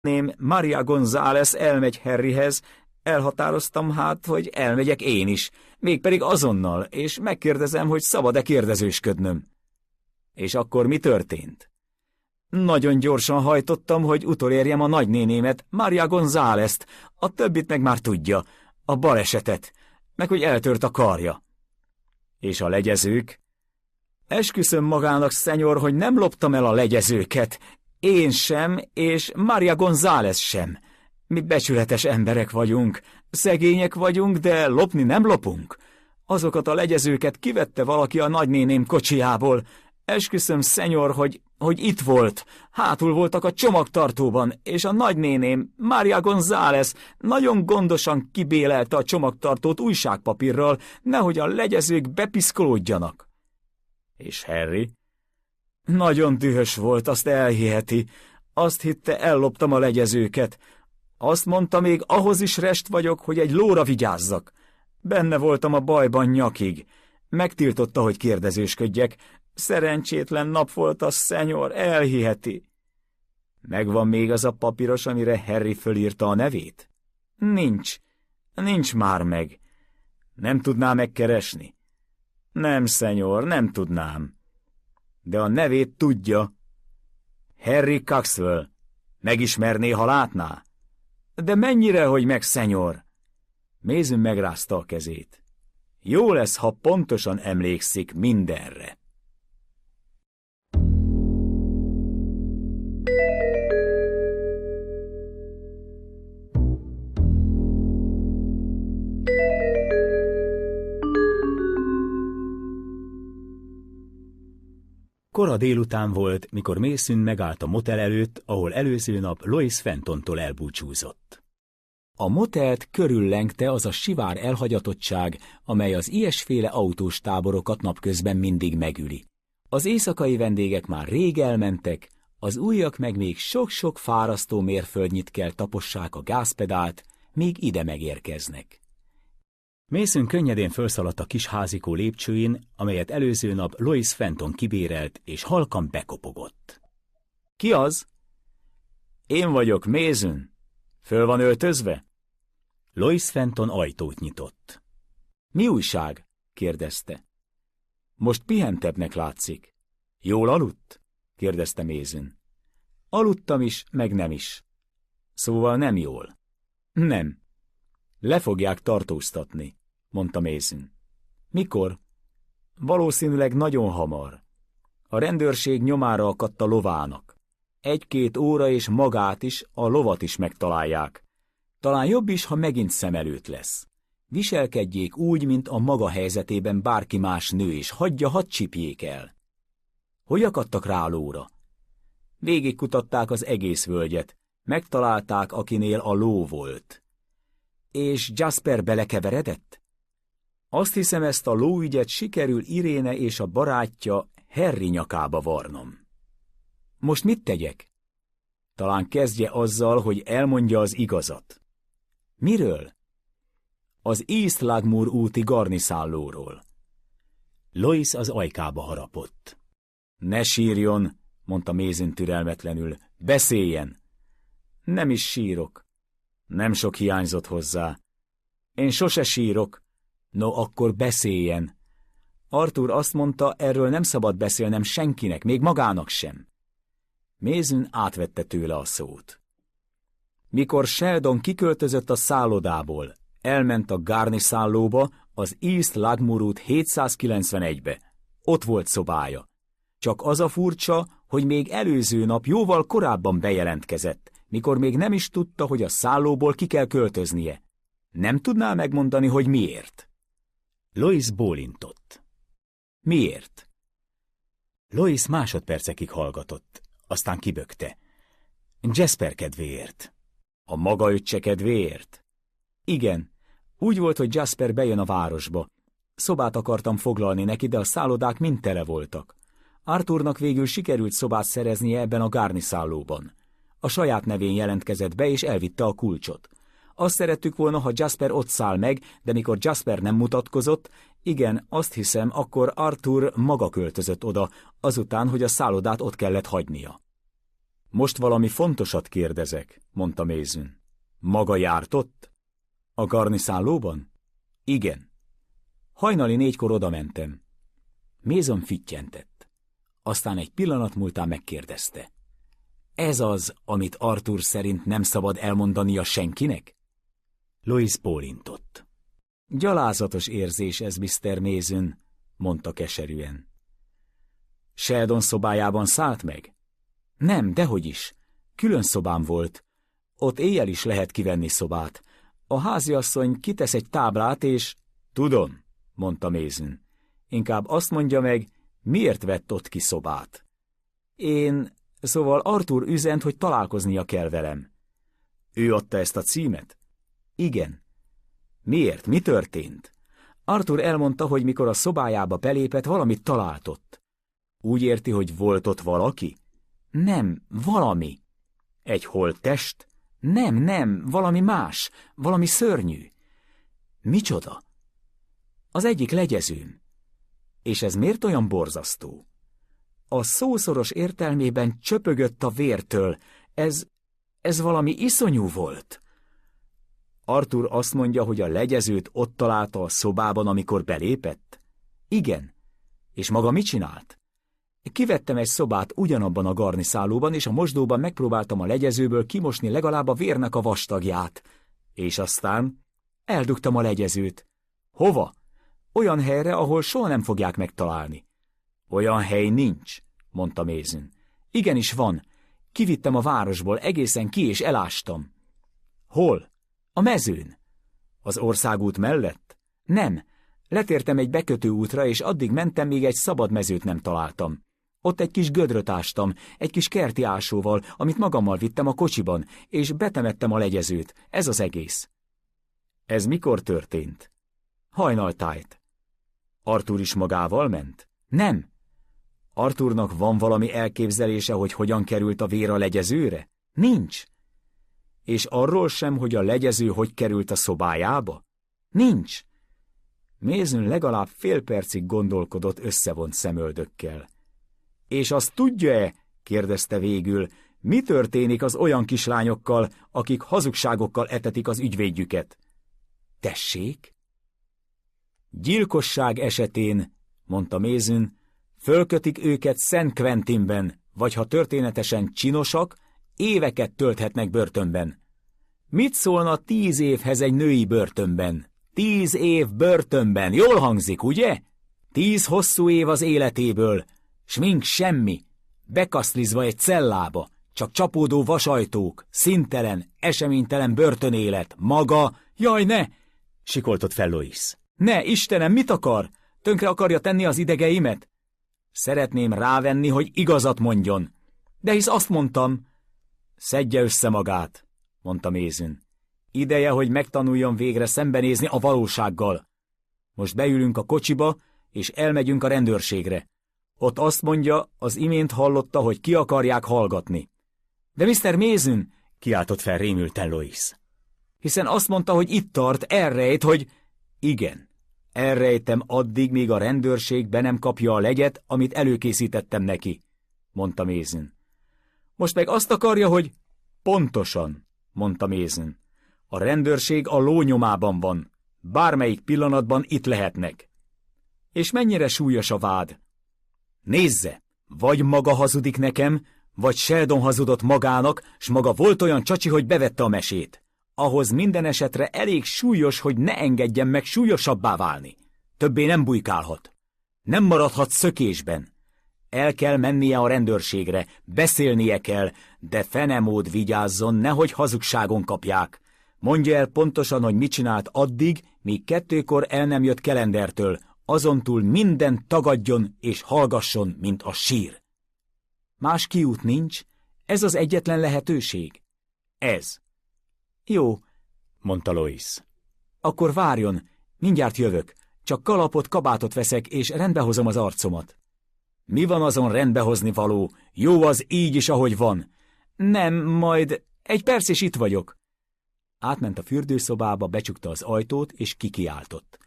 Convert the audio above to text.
ném Maria González elmegy Harryhez, elhatároztam hát, hogy elmegyek én is, mégpedig azonnal, és megkérdezem, hogy szabad-e kérdezősködnöm. És akkor mi történt? Nagyon gyorsan hajtottam, hogy utolérjem a nagynénémet, Maria Gonzálezt, a többit meg már tudja, a balesetet, meg hogy eltört a karja. És a legyezők? Esküszöm magának, szenyor, hogy nem loptam el a legyezőket, én sem, és Maria González sem. Mi becsületes emberek vagyunk, szegények vagyunk, de lopni nem lopunk. Azokat a legyezőket kivette valaki a nagynéném kocsijából. Esküszöm, szenyor, hogy itt volt, hátul voltak a csomagtartóban, és a nagynéném, Maria González nagyon gondosan kibélelte a csomagtartót újságpapírral, nehogy a legyezők bepiszkolódjanak. És Harry? Nagyon dühös volt, azt elhiheti. Azt hitte, elloptam a legyezőket. Azt mondta, még ahhoz is rest vagyok, hogy egy lóra vigyázzak. Benne voltam a bajban nyakig. Megtiltotta, hogy kérdezősködjek. Szerencsétlen nap volt az, szenyor, elhiheti. Megvan még az a papíros, amire Harry fölírta a nevét? Nincs már meg. Nem tudná megkeresni? Nem, szenyor, nem tudnám. De a nevét tudja. Harry Coxwell. Megismerné, ha látná? De mennyire, hogy meg, szenyor? Mason megrázta a kezét. Jó lesz, ha pontosan emlékszik mindenre. Kora délután volt, mikor Mason megállt a motel előtt, ahol előző nap Lois Fentontól elbúcsúzott. A motelt körüllengte az a sivár elhagyatottság, amely az ilyesféle autós táborokat napközben mindig megüli. Az éjszakai vendégek már rég elmentek, az újak meg még sok-sok fárasztó mérföldnyit kell tapossák a gázpedált, míg ide megérkeznek. Mason könnyedén fölszaladt a kis házikó lépcsőin, amelyet előző nap Lois Fenton kibérelt, és halkan bekopogott. Ki az? Én vagyok, Mason. Föl van öltözve? Lois Fenton ajtót nyitott. Mi újság? kérdezte. Most pihentebbnek látszik. Jól aludt? kérdezte Mason. Aludtam is, meg nem is. Szóval nem jól. Nem. Le fogják tartóztatni, mondta Mason. Mikor? Valószínűleg nagyon hamar. A rendőrség nyomára akadt a lovának. 1-2 óra és magát is, a lovat is megtalálják. Talán jobb is, ha megint szem előtt lesz. Viselkedjék úgy, mint a maga helyzetében bárki más nő, és hadd csipjék el. Hogy akadtak rá a lóra? Végigkutatták az egész völgyet. Megtalálták, akinél a ló volt. És Jasper belekeveredett? Azt hiszem, ezt a lóügyet sikerül Iréne és a barátja Harry nyakába varnom. Most mit tegyek? Talán kezdje azzal, hogy elmondja az igazat. Miről? Az East Lagmoor úti garniszállóról. Lois az ajkába harapott. Ne sírjon, mondta Mason türelmetlenül. Beszéljen! Nem is sírok. Nem sok hiányzott hozzá. Én sose sírok. No, akkor beszéljen. Arthur azt mondta, erről nem szabad beszélnem senkinek, még magának sem. Mason átvette tőle a szót. Mikor Sheldon kiköltözött a szállodából, elment a Garni szállóba, az East Lagmoor út 791-be. Ott volt szobája. Csak az a furcsa, hogy még előző nap jóval korábban bejelentkezett, mikor még nem is tudta, hogy a szállóból ki kell költöznie. Nem tudná megmondani, hogy miért? Lois bólintott. Miért? Lois másodpercekig hallgatott, aztán kibökte. Jasper kedvéért. A maga öccse kedvéért? Igen. Úgy volt, hogy Jasper bejön a városba. Szobát akartam foglalni neki, de a szállodák mind tele voltak. Arthurnak végül sikerült szobát szereznie ebben a Garni szállóban. A saját nevén jelentkezett be, és elvitte a kulcsot. Azt szerettük volna, ha Jasper ott száll meg, de mikor Jasper nem mutatkozott, igen, azt hiszem, akkor Arthur maga költözött oda, azután, hogy a szállodát ott kellett hagynia. Most valami fontosat kérdezek, mondta Mason. Maga járt ott? A garniszállóban? Igen. Hajnali 4-kor odamentem. Mason fittyentett. Aztán egy pillanat múltán megkérdezte. Ez az, amit Arthur szerint nem szabad elmondania senkinek? Lois bólintott. Gyalázatos érzés ez, Mr. Mason, mondta keserűen. Sheldon szobájában szállt meg? Nem, dehogy is. Külön szobám volt. Ott éjjel is lehet kivenni szobát. A háziasszony kitesz egy táblát, és... Tudom, mondta Mason. Inkább azt mondja meg, miért vett ott ki szobát. Szóval Arthur üzent, hogy találkoznia kell velem. Ő adta ezt a címet? Igen. Miért? Mi történt? Arthur elmondta, hogy mikor a szobájába belépett, valamit talált ott. Úgy érti, hogy volt ott valaki? Nem, valami. Egy holttest? Nem, valami más, valami szörnyű. Micsoda? Az egyik legyezőm. És ez miért olyan borzasztó? A szószoros értelmében csöpögött a vértől. Ez valami iszonyú volt. Arthur azt mondja, hogy a legyezőt ott találta a szobában, amikor belépett? Igen. És maga mit csinált? Kivettem egy szobát ugyanabban a garniszállóban, és a mosdóban megpróbáltam a legyezőből kimosni legalább a vérnek a vastagját. És aztán eldugtam a legyezőt. Hova? Olyan helyre, ahol soha nem fogják megtalálni. Olyan hely nincs, mondta Mason. Igenis van. Kivittem a városból egészen ki, és elástam. Hol? A mezőn. Az országút mellett? Nem. Letértem egy bekötő útra, és addig mentem, még egy szabad mezőt nem találtam. Ott egy kis gödröt ástam, egy kis kerti ásóval, amit magammal vittem a kocsiban, és betemettem a legyezőt. Ez az egész. Ez mikor történt? Hajnaltájt. Arthur is magával ment? Nem. Arthurnak van valami elképzelése, hogy hogyan került a vér a legyezőre? Nincs. És arról sem, hogy a legyező hogy került a szobájába? Nincs. Mason legalább fél percig gondolkodott összevont szemöldökkel. És azt tudja-e, kérdezte végül, mi történik az olyan kislányokkal, akik hazugságokkal etetik az ügyvédjüket? Tessék? Gyilkosság esetén, mondta Mason, fölkötik őket Szent Quentinben, vagy ha történetesen csinosak, éveket tölthetnek börtönben. Mit szólna 10 évhez egy női börtönben? 10 év börtönben, jól hangzik, ugye? 10 hosszú év az életéből, s mink semmi, bekaszlizva egy cellába, csak csapódó vasajtók, színtelen, eseménytelen börtönélet, maga, jaj ne! Sikoltott fel Lois. Ne, Istenem, mit akar? Tönkre akarja tenni az idegeimet? Szeretném rávenni, hogy igazat mondjon. De hisz azt mondtam. Szedje össze magát, mondta Mason. Ideje, hogy megtanuljon végre szembenézni a valósággal. Most beülünk a kocsiba, és elmegyünk a rendőrségre. Ott azt mondja, az imént hallotta, hogy ki akarják hallgatni. De Mr. Mason, kiáltott fel rémülten Lois. Hiszen azt mondta, hogy itt tart, elrejt, hogy... Igen, elrejtem addig, míg a rendőrség be nem kapja a legyet, amit előkészítettem neki, mondta Mason. Most meg azt akarja, hogy... Pontosan, mondta Mason. A rendőrség a lónyomában van. Bármelyik pillanatban itt lehetnek. És mennyire súlyos a vád? Nézze, vagy maga hazudik nekem, vagy Sheldon hazudott magának, s maga volt olyan csacsi, hogy bevette a mesét. Ahhoz minden esetre elég súlyos, hogy ne engedjen meg súlyosabbá válni. Többé nem bujkálhat. Nem maradhat szökésben. El kell mennie a rendőrségre, beszélnie kell, de fenemód vigyázzon, nehogy hazugságon kapják. Mondja el pontosan, hogy mit csinált addig, míg 2-kor el nem jött Calendartől, azontúl mindent tagadjon és hallgasson, mint a sír. Más kiút nincs, ez az egyetlen lehetőség. Ez. Jó, mondta Lois. Akkor várjon, mindjárt jövök, csak kalapot, kabátot veszek, és rendbehozom az arcomat. Mi van azon rendbehozni való? Jó az így is, ahogy van. Nem, majd egy perc és itt vagyok. Átment a fürdőszobába, becsukta az ajtót, és kikiáltott.